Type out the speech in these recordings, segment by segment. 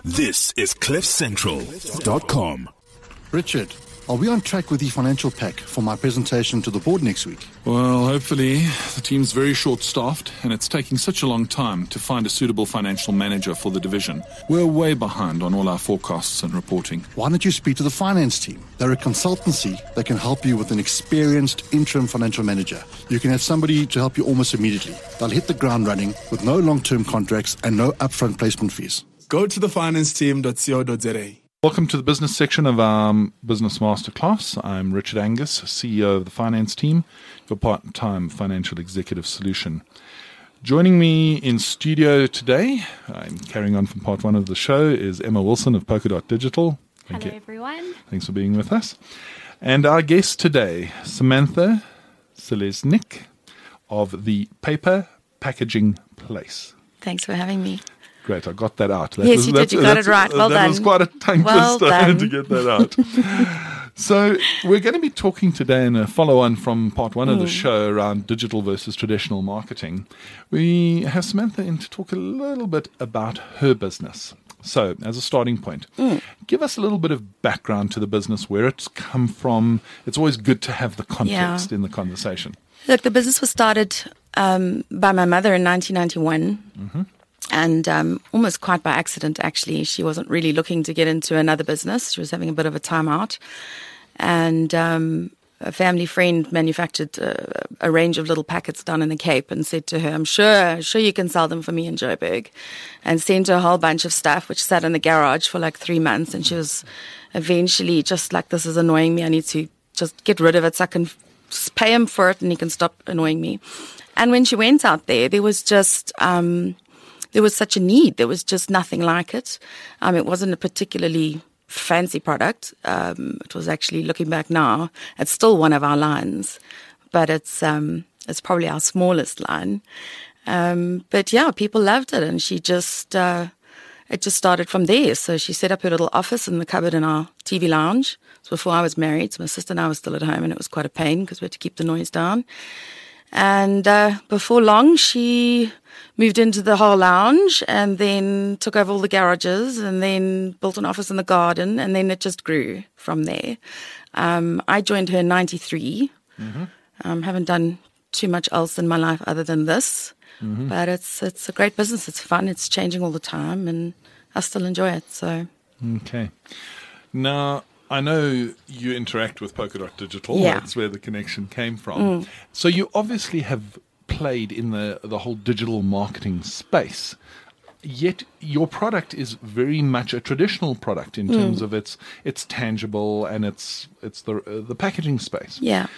This is CliffCentral.com. Richard, are we on track with the financial pack for my presentation to the board next week? Well, hopefully. The team's very short-staffed, and it's taking such a long time to find a suitable financial manager for the division. We're way behind on all our forecasts and reporting. Why don't you speak to the finance team? They're a consultancy that can help you with an experienced interim financial manager. You can have somebody to help you almost immediately. They'll hit the ground running with no long-term contracts and no upfront placement fees. Go to thefinanceteam.co.za. Welcome to the business section of our Business Masterclass. I'm Richard Angus, CEO of the finance team, your part-time financial executive solution. Joining me in studio today, I'm carrying on from part one of the show, is Emma Wilson of Polkadot Digital. Hello, everyone. Thanks for being with us. And our guest today, Samantha Selesnik of the Paper Packaging Place. Thanks for having me. Great, I got that out. Yes, you did. You got it right. Well done. That was quite a tongue twister to get that out. So we're going to be talking today in a follow-on from part one of the show around digital versus traditional marketing. We have Samantha in to talk a little bit about her business. So, as a starting point, give us a little bit of background to the business, where it's come from. It's always good to have the context in the conversation. Look, the business was started by my mother in 1991. Mm-hmm. And almost quite by accident, actually. She wasn't really looking to get into another business. She was having a bit of a time out. And a family friend manufactured a range of little packets down in the Cape and said to her, I'm sure you can sell them for me in Joburg. And sent her a whole bunch of stuff, which sat in the garage for like 3 months. And she was eventually just like, this is annoying me. I need to just get rid of it so I can pay him for it and he can stop annoying me. And when she went out there was just... there was such a need. There was just nothing like it. It wasn't a particularly fancy product. It was actually, looking back now, it's still one of our lines, but it's probably our smallest line. But yeah, people loved it, and she just it just started from there. So she set up her little office in the cupboard in our TV lounge. It was before I was married, so my sister and I were still at home, and it was quite a pain because we had to keep the noise down. And before long, she moved into the whole lounge and then took over all the garages and then built an office in the garden, and then it just grew from there. I joined her in 93. Mm-hmm. Haven't done too much else in my life other than this. Mm-hmm. But it's a great business. It's fun. It's changing all the time, and I still enjoy it. So okay. Now, I know you interact with Polkadot Digital. Yeah. That's where the connection came from. So you obviously have played in the whole digital marketing space, yet your product is very much a traditional product in terms of it's tangible and it's the packaging space. Yeah.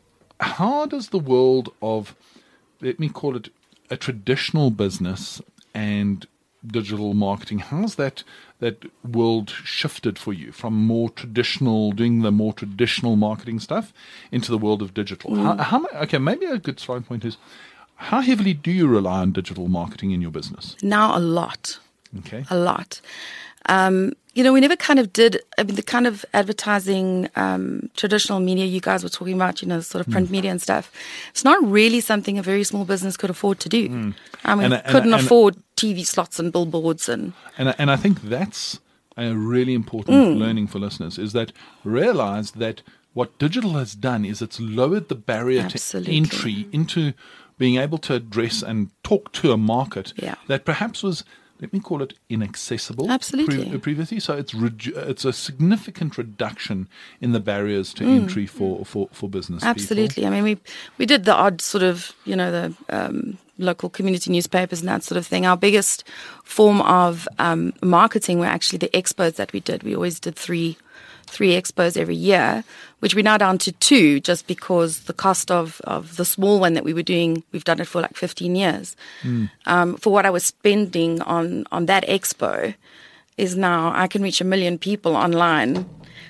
How does the world of, let me call it, a traditional business and digital marketing, how's that world shifted for you from more traditional, doing the more traditional marketing stuff into the world of digital? Okay, maybe a good starting point is, how heavily do you rely on digital marketing in your business? Now a lot. Okay. A lot. We never kind of did, the kind of advertising, traditional media you guys were talking about, sort of print media and stuff. It's not really something a very small business could afford to do. Couldn't afford TV slots and billboards. And I think that's a really important learning for listeners, is that realize that what digital has done is it's lowered the barrier to entry into being able to address and talk to a market that perhaps was, let me call it, inaccessible previously. So it's a significant reduction in the barriers to entry for business Absolutely. people. I mean, we did the odd sort of, the local community newspapers and that sort of thing. Our biggest form of marketing were actually the expos that we did. We always did three expos every year, which we're now down to 2, just because the cost of the small one that we were doing, we've done it for like 15 years. For what I was spending on that expo is now I can reach 1 million people online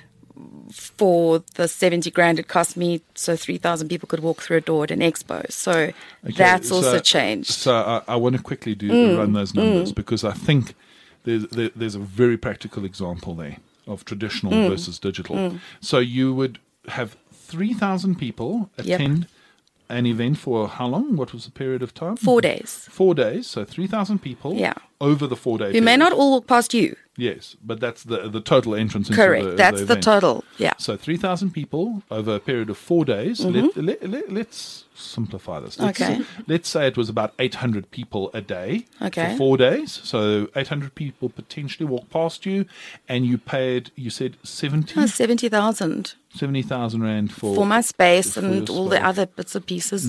for the 70 grand it cost me, so 3,000 people could walk through a door at an expo. So that's also changed. So I want to quickly run those numbers, because I think there's a very practical example there of traditional versus digital. So you would have 3,000 people attend an event for how long? What was the period of time? 4 days. 4 days. So 3,000 people over the 4 day period. Who may not all walk past you. Yes, but that's the total entrance into Correct. That's the event. total. Yeah. So 3,000 people over a period of 4 days. Let's simplify this. Let's say it was about 800 people a day for 4 days. So 800 people potentially walk past you, and you paid, you said 70,000. 70,000 Rand for my space and all the other bits and pieces.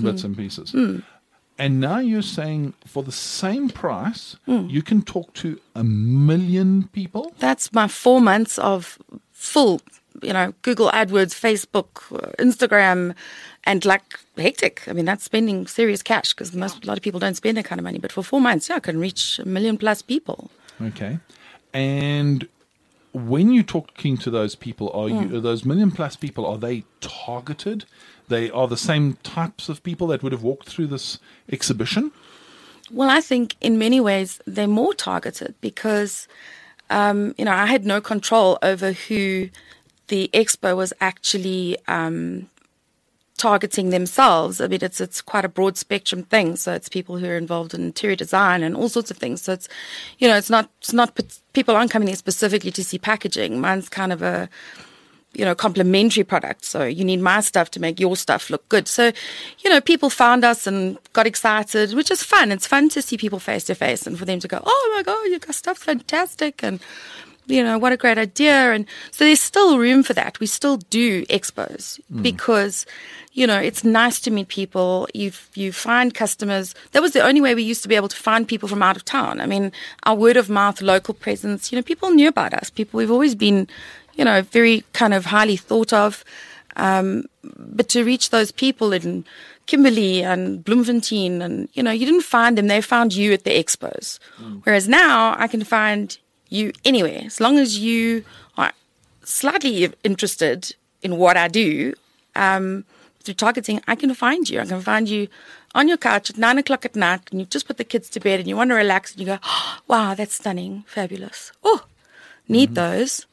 And now you're saying for the same price, you can talk to 1 million people? That's my 4 months of full, Google AdWords, Facebook, Instagram, and like hectic. I mean, that's spending serious cash because a lot of people don't spend that kind of money. But for 4 months, I can reach 1 million plus people. Okay. And when you're talking to those people, are those 1 million plus people, are they targeted? They are the same types of people that would have walked through this exhibition? Well, I think in many ways they're more targeted because, I had no control over who the expo was actually targeting themselves. I mean, it's quite a broad spectrum thing. So it's people who are involved in interior design and all sorts of things. So it's, it's not people aren't coming there specifically to see packaging. Mine's kind of a complementary product. So you need my stuff to make your stuff look good. So, people found us and got excited, which is fun. It's fun to see people face to face and for them to go, oh my God, your stuff's fantastic. And, what a great idea. And so there's still room for that. We still do expos because, it's nice to meet people. You find customers. That was the only way we used to be able to find people from out of town. I mean, our word of mouth, local presence, people knew about us. We've always been, very kind of highly thought of. But to reach those people in Kimberley and Bloemfontein and, you didn't find them. They found you at the expos. Whereas now I can find you anywhere. As long as you are slightly interested in what I do, through targeting, I can find you. I can find you on your couch at 9 o'clock at night and you've just put the kids to bed and you want to relax and you go, oh, wow, that's stunning, fabulous. Oh, need those.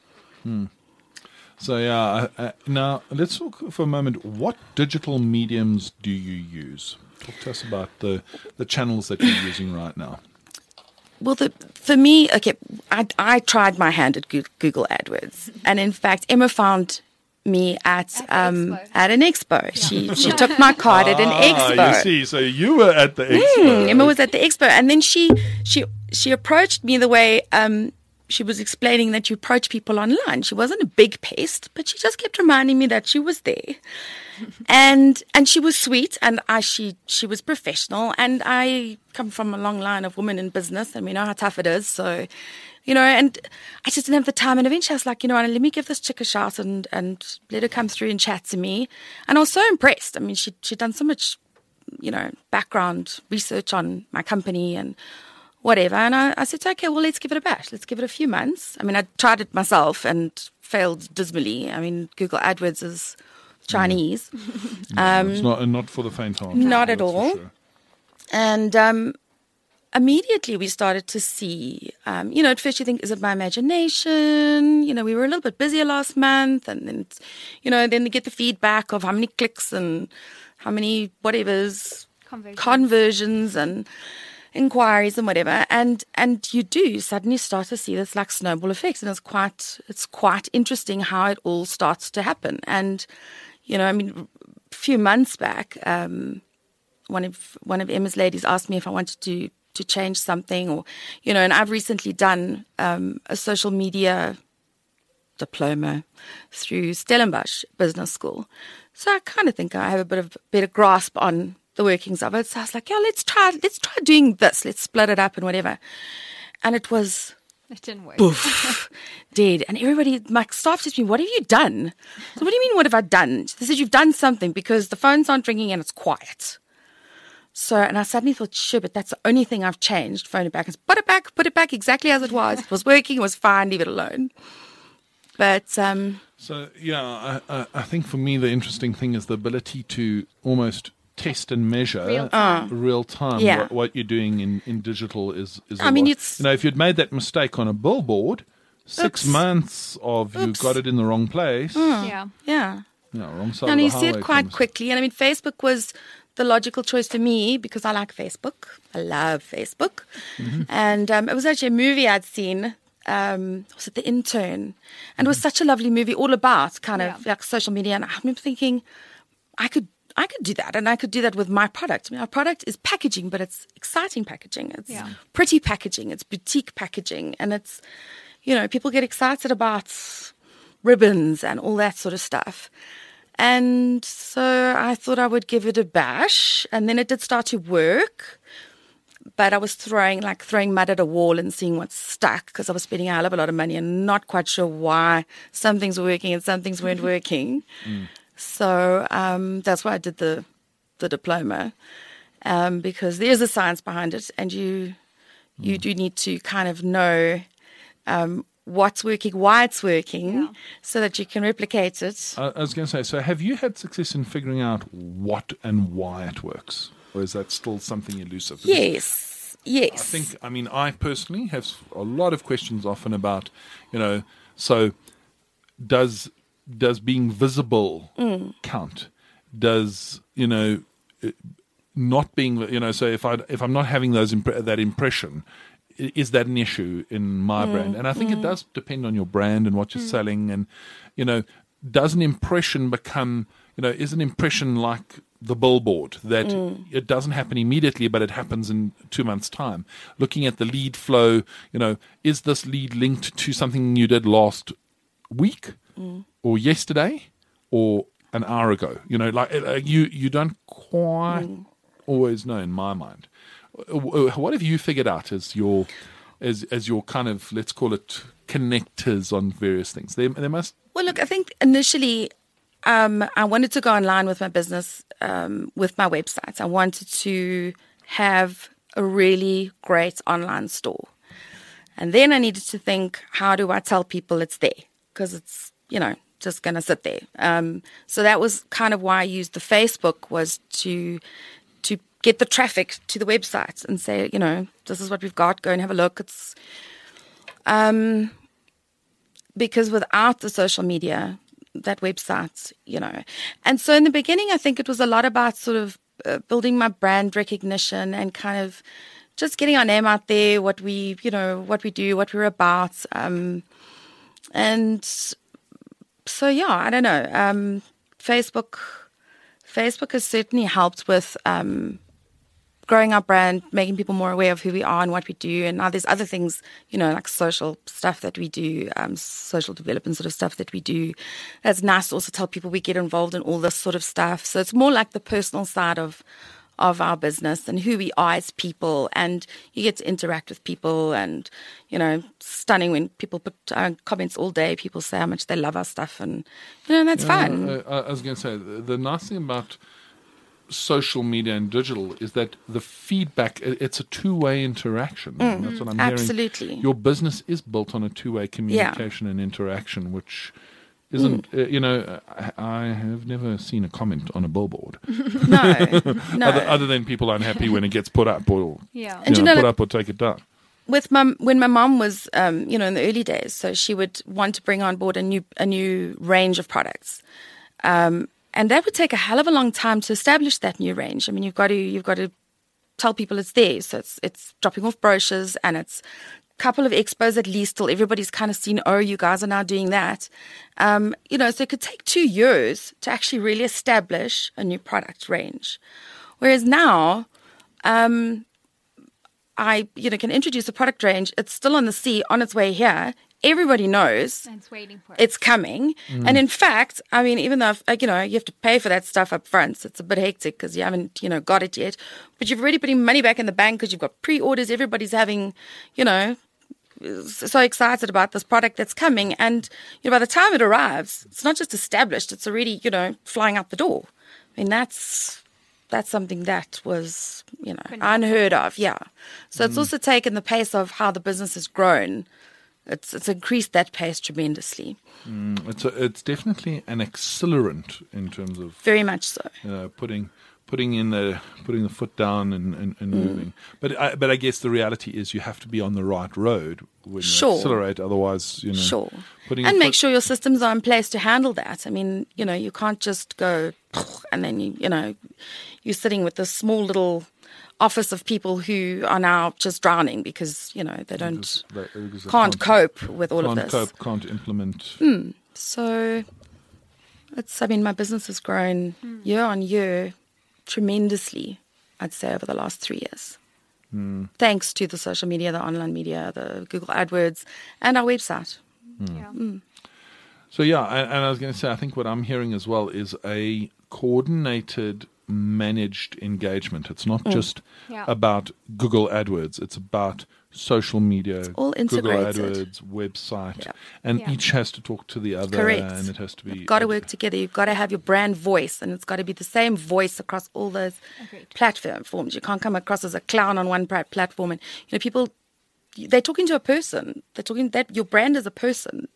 So, now let's talk for a moment. What digital mediums do you use? Talk to us about the channels that you're using right now. Well, for me, I tried my hand at Google AdWords. And in fact, Emma found me at an expo. She took my card at an expo. You see, so you were at the expo. Emma was at the expo. And then she approached me the way she was explaining that you approach people online. She wasn't a big pest, but she just kept reminding me that she was there. And she was sweet, and she was professional, and I come from a long line of women in business, and we know how tough it is. So, and I just didn't have the time. And eventually I was like, let me give this chick a shot and let her come through and chat to me. And I was so impressed. I mean, she'd done so much, background research on my company and whatever. And I said, okay, well, let's give it a bash. Let's give it a few months. I mean, I tried it myself and failed dismally. I mean, Google AdWords is Chinese. It's not for the faint-hearted. Not at all. Sure. And immediately we started to see, at first you think, is it my imagination? We were a little bit busier last month. And then, then they get the feedback of how many clicks and how many whatever's conversions and inquiries and whatever, and you do suddenly start to see this like snowball effect, and it's quite interesting how it all starts to happen. And a few months back, one of Emma's ladies asked me if I wanted to change something, or and I've recently done a social media diploma through Stellenbosch Business School, so I kind of think I have a bit of better grasp on the workings of it. So I was like, let's try doing this. Let's split it up and whatever. And it didn't work. Poof, dead. And everybody, my staff says to me, what have you done? So what do you mean, what have I done? They said, you've done something because the phones aren't ringing and it's quiet. So, and I suddenly thought, sure, but that's the only thing I've changed. Phone it back. Put it back exactly as it was. It was working. It was fine. Leave it alone. But, so, yeah, I think for me, the interesting thing is the ability to almost test and measure real time what you're doing in digital is I mean, it's, if you'd made that mistake on a billboard, 6 months of you got it in the wrong place. Yeah, wrong side. And you see it quite quickly. And I mean, Facebook was the logical choice for me because I like Facebook. I love Facebook. And it was actually a movie I'd seen was it The Intern? And it was such a lovely movie, all about kind of like social media. And I remember thinking, I could do that, and I could do that with my product. I mean, our product is packaging, but it's exciting packaging. It's pretty packaging. It's boutique packaging, and it's, people get excited about ribbons and all that sort of stuff. And so I thought I would give it a bash, and then it did start to work. But I was throwing mud at a wall and seeing what stuck, because I was spending a hell of a lot of money and not quite sure why some things were working and some things weren't working. So that's why I did the diploma, because there's a science behind it, and you do need to kind of know what's working, why it's working, so that you can replicate it. I was going to say, so have you had success in figuring out what and why it works? Or is that still something elusive? Yes. I personally have a lot of questions often about, so does being visible count? Does, not being, so if I'm not having that impression, is that an issue in my brand? And I think it does depend on your brand and what you're selling. And, does an impression become, is an impression like the billboard, that it doesn't happen immediately, but it happens in 2 months' time? Looking at the lead flow, is this lead linked to something you did last week or yesterday or an hour ago? You don't quite always know in my mind. What have you figured out as your kind of, let's call it, connectors on various things? There must. Well, look, I think initially I wanted to go online with my business, with my website. I wanted to have a really great online store. And then I needed to think, how do I tell people it's there? Because it's, just going to sit there. So that was kind of why I used the Facebook, was to get the traffic to the website and say, this is what we've got, go and have a look. It's because without the social media, that website, And so in the beginning, I think it was a lot about sort of building my brand recognition and kind of just getting our name out there, what we do, what we're about. And so, I don't know. Facebook has certainly helped with growing our brand, making people more aware of who we are and what we do. And now there's other things, like social stuff that we do, social development sort of stuff that we do. It's nice to also tell people we get involved in all this sort of stuff. So it's more like the personal side of our business and who we are as people. And you get to interact with people, and, stunning when people put comments all day. People say how much they love our stuff, and, that's fun. I was going to say, the nice thing about social media and digital is that the feedback, it's a two-way interaction. That's what I'm absolutely hearing. Your business is built on a two-way communication and interaction, which isn't, I have never seen a comment on a billboard. No. Other than people unhappy when it gets put up or and put up or take it down. When my mom was, in the early days, so she would want to bring on board a new range of products. And that would take a hell of a long time to establish that new range. I mean, you've got to tell people it's there. So it's dropping off brochures, and it's a couple of expos at least till everybody's kind of seen, oh, you guys are now doing that. So it could take 2 years to actually really establish a new product range. Whereas now, I can introduce a product range. It's still on the sea, on its way here. Everybody knows it's waiting for it. It's coming. And in fact, I mean, even though, you have to pay for that stuff up front, so it's a bit hectic because you haven't, got it yet. But you've already putting money back in the bank because you've got pre-orders. Everybody's having, so excited about this product that's coming. And, by the time it arrives, it's not just established. It's already, flying out the door. I mean, that's something that was, unheard of. Yeah. So it's also taken the pace of how the business has grown. It's increased that pace tremendously. It's definitely an accelerant in terms of very much so. Putting the foot down and moving. But I guess the reality is you have to be on the right road when you accelerate. Otherwise, make sure your systems are in place to handle that. I mean, you can't just go and then you're sitting with this small little office of people who are now just drowning because, they can't cope with all of this. Can't implement. So my business has grown year on year tremendously, I'd say, over the last 3 years. Thanks to the social media, the online media, the Google AdWords, and our website. So, and I was going to say, I think what I'm hearing as well is a coordinated, managed engagement. It's not just about Google AdWords. It's about social media, it's all Google integrated. AdWords, website, and each has to talk to the other. Correct. And it has to be... You've got to work together. You've got to have your brand voice, and it's got to be the same voice across all those platforms. You can't come across as a clown on one platform. And, people, they're talking to a person. They're talking that your brand is a person.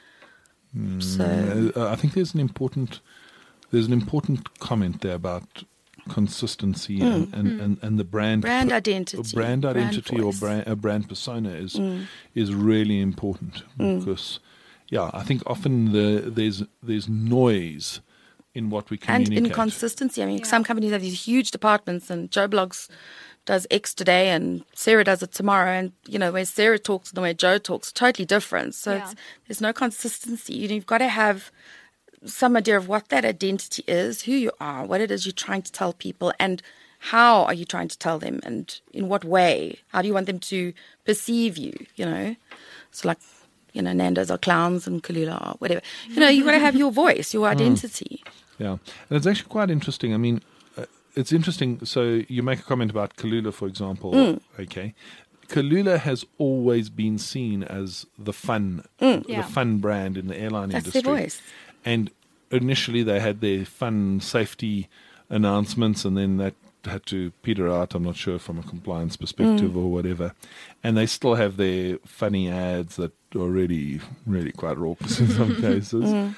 So I think there's an important comment there about consistency and the brand identity, or brand persona is really important because I think often there's noise in what we communicate and inconsistency. I mean, some companies have these huge departments, and Joe Blogs does X today and Sarah does it tomorrow, and where Sarah talks and the way Joe talks totally different. So there's no consistency. You've got to have some idea of what that identity is, who you are, what it is you're trying to tell people, and how are you trying to tell them, and in what way. How do you want them to perceive you, So like, Nando's are clowns and Kalula are whatever. You've got to have your voice, your identity. Yeah. And it's actually quite interesting. I mean, it's interesting. So you make a comment about Kalula, for example. Okay. Kalula has always been seen as the fun brand in the airline industry. That's their voice. And initially they had their fun safety announcements, and then that had to peter out, I'm not sure, from a compliance perspective or whatever. And they still have their funny ads that are really, really quite raucous in some cases.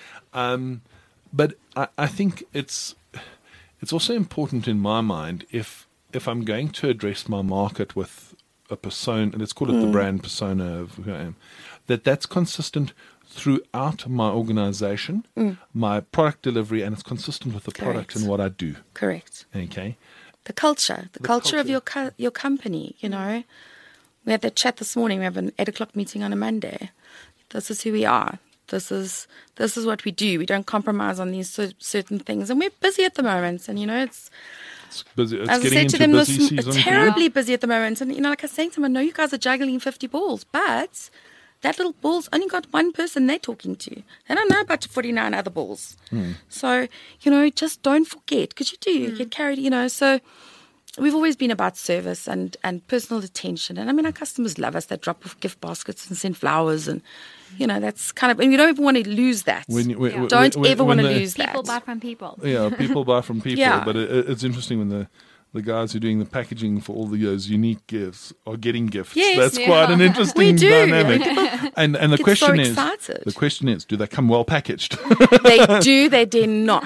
But I think it's also important in my mind if I'm going to address my market with a persona, let's call it the brand persona of who I am, that's consistent throughout my organization, my product delivery, and it's consistent with the product and what I do. Correct. Okay. The culture of your company, We had that chat this morning. We have an 8:00 meeting on a Monday. This is who we are. This is what we do. We don't compromise on these certain things. And we're busy at the moment. And, it's busy. It's as getting I said to them, busy season. Terribly busy at the moment. And, like I was saying to them, I know you guys are juggling 50 balls, but that little ball's only got one person they're talking to. They don't know about 49 other balls. So, just don't forget, because you do. You get carried, So we've always been about service and personal attention. And, I mean, our customers love us. They drop off gift baskets and send flowers and, that's kind of, and you don't even want to lose that. Don't ever want to lose that. People buy from people. Yeah, people buy from people. But it's interesting when the guys who are doing the packaging for all those unique gifts are getting gifts. Yes, that's quite an interesting dynamic. And the question is, excited. do they come well packaged? They do. They dare not.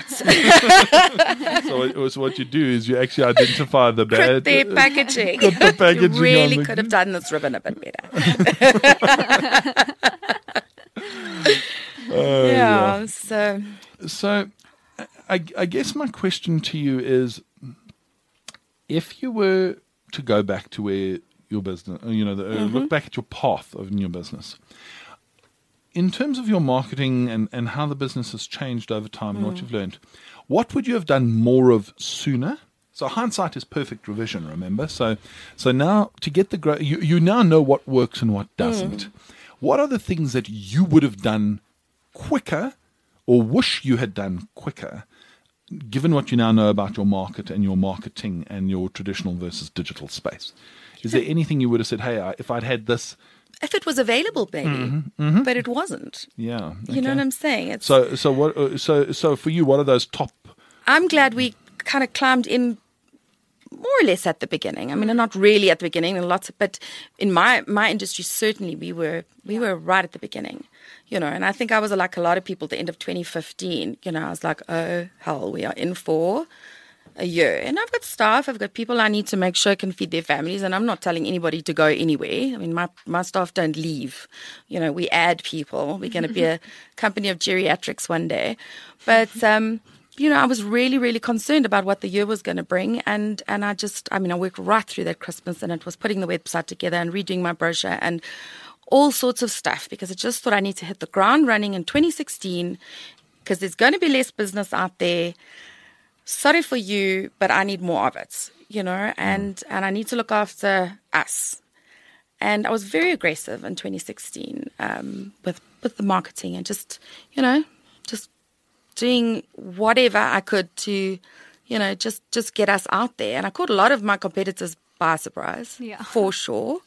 So what you do is you actually identify the bad. Their packaging. The packaging. You really could have done this ribbon a bit better. So I guess my question to you is, if you were to go back to where your business, look back at your path in your business, in terms of your marketing and how the business has changed over time and what you've learned, what would you have done more of sooner? So hindsight is perfect revision, remember? So now to get the growth, you now know what works and what doesn't. What are the things that you would have done quicker or wish you had done quicker, given what you now know about your market and your marketing and your traditional versus digital space? Is there anything you would have said, hey, if I'd had this... If it was available, maybe, but it wasn't. Yeah. Okay. You know what I'm saying? So for you, what are those top... I'm glad we kind of climbed in more or less at the beginning. I mean, not really at the beginning, but in my industry, certainly we were right at the beginning, and I think I was like a lot of people at the end of 2015, I was like, oh, hell, we are in for a year. And I've got staff, I've got people I need to make sure can feed their families, and I'm not telling anybody to go anywhere. I mean, my staff don't leave. We add people. We're going to be a company of geriatrics one day. But, I was really, really concerned about what the year was going to bring. And I worked right through that Christmas, and it was putting the website together and redoing my brochure and all sorts of stuff, because I just thought I need to hit the ground running in 2016, because there's going to be less business out there. Sorry for you, but I need more of it, and I need to look after us. And I was very aggressive in 2016 with the marketing and just doing whatever I could to, just get us out there. And I caught a lot of my competitors by surprise, for sure.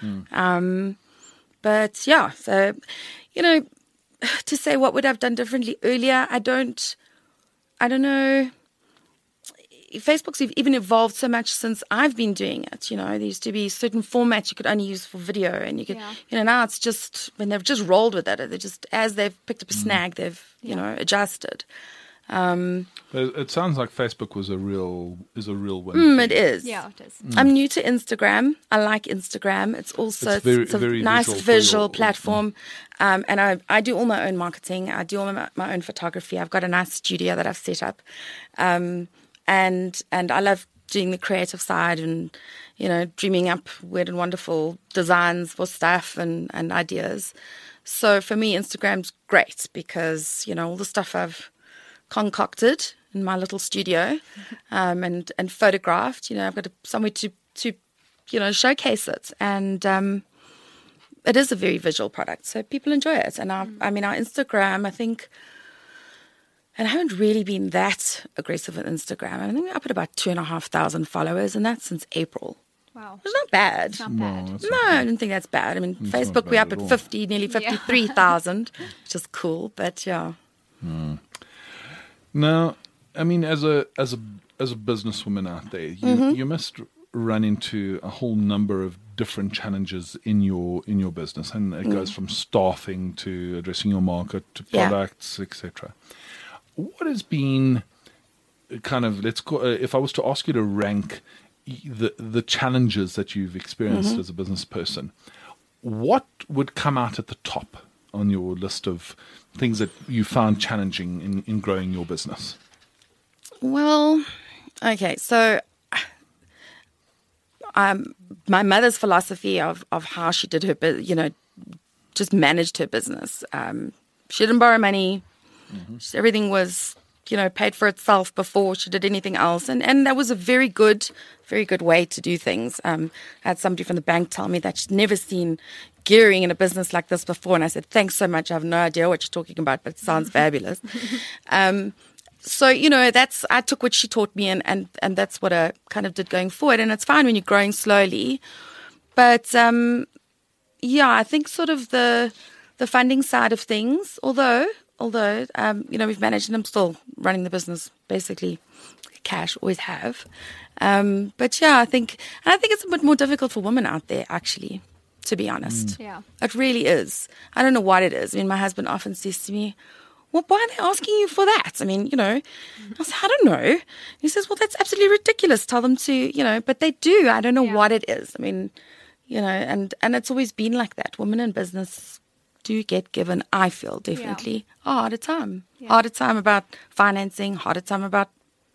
But yeah, so, to say what would I have done differently earlier, I don't know. Facebook's even evolved so much since I've been doing it. There used to be certain formats you could only use for video, and you could, now it's just, when they've just rolled with it, they just, as they've picked up a snag, they've, adjusted. It sounds like Facebook is a real win. It is. Yeah, it is. I'm new to Instagram. I like Instagram. It's also it's a very nice visual platform. And I do all my own marketing. I do all my own photography. I've got a nice studio that I've set up. And I love doing the creative side and, dreaming up weird and wonderful designs for stuff and ideas. So for me, Instagram's great because, all the stuff I've concocted in my little studio and photographed, I've got somewhere to showcase it. And it is a very visual product, so people enjoy it. And our Instagram, I think... And I haven't really been that aggressive on Instagram. I think we're up at about 2,500 followers, and that's since April. Wow. It's not bad. It's not bad. No, I don't think that's bad. I mean, Facebook, we're up at 50, nearly 53,000, which is cool, but yeah. Now, I mean, as a businesswoman out there, you must run into a whole number of different challenges in your business, and it goes from staffing to addressing your market to products, etc. What has been kind of, if I was to ask you to rank the challenges that you've experienced as a business person, what would come out at the top on your list of things that you found challenging in growing your business? Well, okay, so my mother's philosophy of how she did her, just managed her business. She didn't borrow money. Everything was, paid for itself before she did anything else. And that was a very good way to do things. I had somebody from the bank tell me that she'd never seen gearing in a business like this before. And I said, thanks so much. I have no idea what you're talking about, but it sounds fabulous. So, I took what she taught me and that's what I kind of did going forward. And it's fine when you're growing slowly. But, I think sort of the funding side of things, although, we've managed, and I'm still running the business, basically cash, always have. But yeah, I think it's a bit more difficult for women out there, actually, to be honest. Yeah. It really is. I don't know what it is. I mean, my husband often says to me, well, why are they asking you for that? I mean, I said, I don't know. He says, well, that's absolutely ridiculous. Tell them to, but they do. I don't know what it is. I mean, and it's always been like that. Women in business do get given, I feel, definitely a harder time. Yeah. Harder time about financing, harder time about,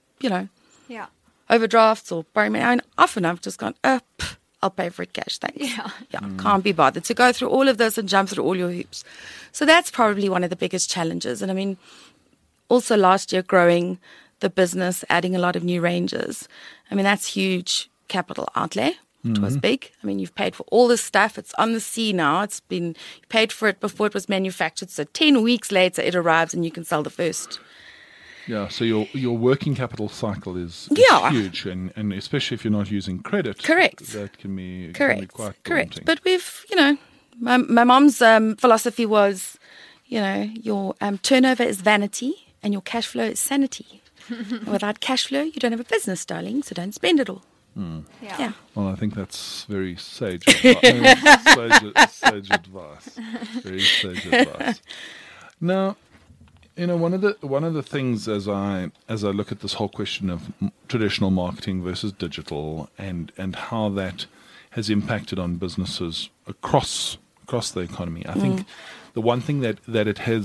overdrafts or borrowing money. I mean, often I've just gone, I'll pay for it cash, thanks. Can't be bothered to go through all of this and jump through all your hoops. So that's probably one of the biggest challenges. And I mean, also last year growing the business, adding a lot of new ranges. I mean, that's huge capital outlay. It was big. I mean, you've paid for all this stuff. It's on the sea now. You paid for it before it was manufactured. So 10 weeks later, it arrives and you can sell the first. Yeah, so your working capital cycle is huge, and especially if you're not using credit. Correct. That can be quite Correct. daunting. But we've, my mom's philosophy was, your turnover is vanity and your cash flow is sanity. Without cash flow, you don't have a business, darling, so don't spend it all. Yeah. Well, I think that's very sage advice. Sage advice. Very sage advice. Now, one of the things as I look at this whole question of traditional marketing versus digital and how that has impacted on businesses across the economy, I think the one thing that it has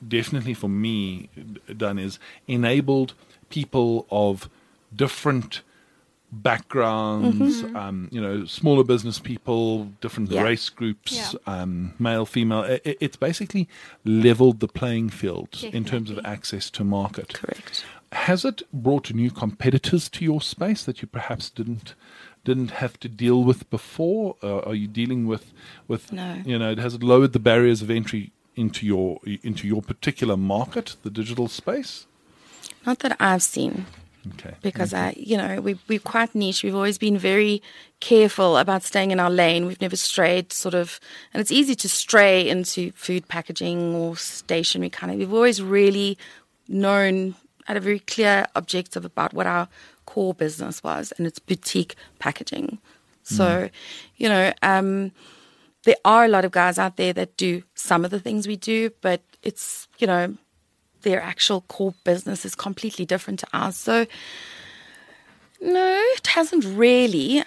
definitely for me done is enabled people of different backgrounds, smaller business people, different race groups, male, female. It's basically leveled the playing field in terms of access to market. Correct. Has it brought new competitors to your space that you perhaps didn't have to deal with before? Are you dealing with No. Has it lowered the barriers of entry into your particular market, the digital space? Not that I've seen. Okay. Because we're quite niche. We've always been very careful about staying in our lane. We've never strayed and it's easy to stray into food packaging or stationery kind of. We've always really had a very clear objective about what our core business was, and it's boutique packaging. So, there are a lot of guys out there that do some of the things we do, but it's, their actual core business is completely different to ours. So, no, it hasn't really.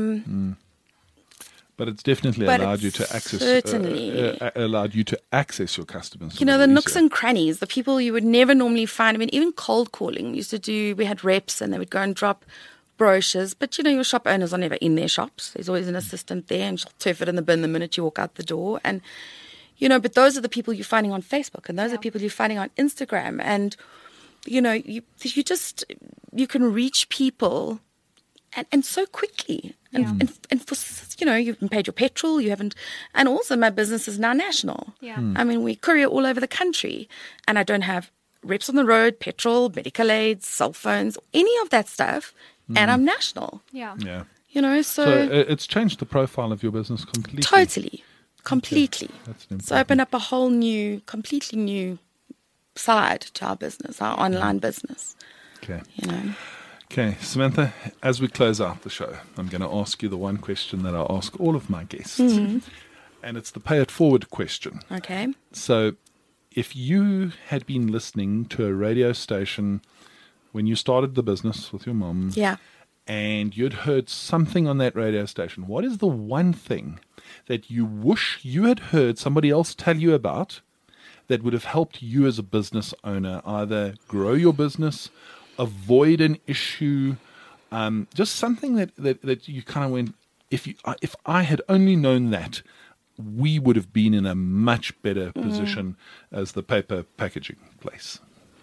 But it's definitely allowed you to access. Certainly allowed you to access your customers. The nooks and crannies, the people you would never normally find. I mean, even cold calling we had reps, and they would go and drop brochures. But your shop owners are never in their shops. There's always an assistant there, and she'll turf it in the bin the minute you walk out the door. And but those are the people you're finding on Facebook, and those are people you're finding on Instagram. And, you can reach people and so quickly. And for, you haven't paid your petrol, you haven't. And also my business is now national. Yeah. I mean, we courier all over the country, and I don't have reps on the road, petrol, medical aids, cell phones, any of that stuff. And I'm national. Yeah. Yeah. So it's changed the profile of your business completely. Totally. Completely. That's It's opened up a whole completely new side to our business, our online business. Okay. Okay, Samantha, as we close out the show, I'm going to ask you the one question that I ask all of my guests. And it's the pay it forward question. Okay. So if you had been listening to a radio station when you started the business with your mom, and you'd heard something on that radio station, what is the one thing that you wish you had heard somebody else tell you about that would have helped you as a business owner either grow your business, avoid an issue, just something that you kind of went, if I had only known that, we would have been in a much better position as the paper packaging place?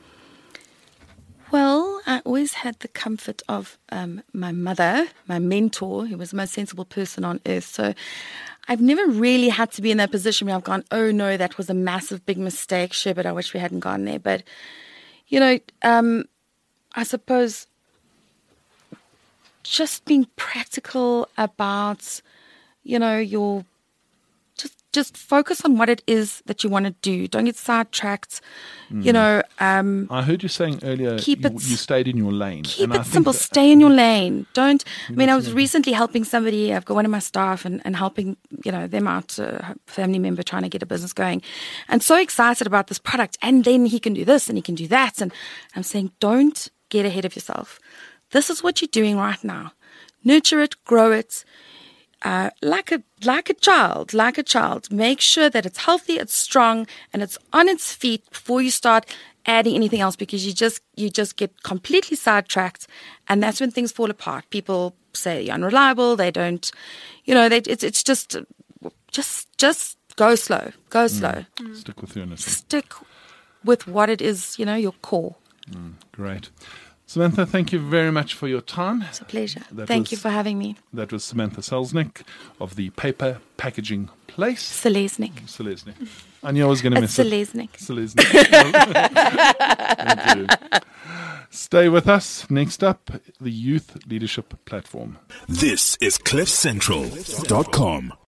Well, I always had the comfort of my mother, my mentor, who was the most sensible person on earth. So I've never really had to be in that position where I've gone, oh no, that was a massive, big mistake. Sure, but I wish we hadn't gone there. But, I suppose just being practical about, your just focus on what it is that you want to do. Don't get sidetracked. I heard you saying earlier you stayed in your lane. Keep it simple. Stay in your lane. Don't. I was recently helping somebody. I've got one of my staff and helping them out, a family member trying to get a business going, and so excited about this product. And then he can do this and he can do that. And I'm saying, don't get ahead of yourself. This is what you're doing right now. Nurture it, grow it. Like a child. Make sure that it's healthy, it's strong, and it's on its feet before you start adding anything else, because you just get completely sidetracked, and that's when things fall apart. People say you're unreliable. They don't, it's just go slow. Go slow. Stick with your knitting. Stick with what it is, your core. Great. Samantha, thank you very much for your time. It's a pleasure. Thank you for having me. That was Samantha Selznick of the Paper Packaging Place. Selesnik. I knew I was going to miss it. Selesnik. Thank you. Stay with us. Next up, the Youth Leadership Platform. This is CliffCentral.com.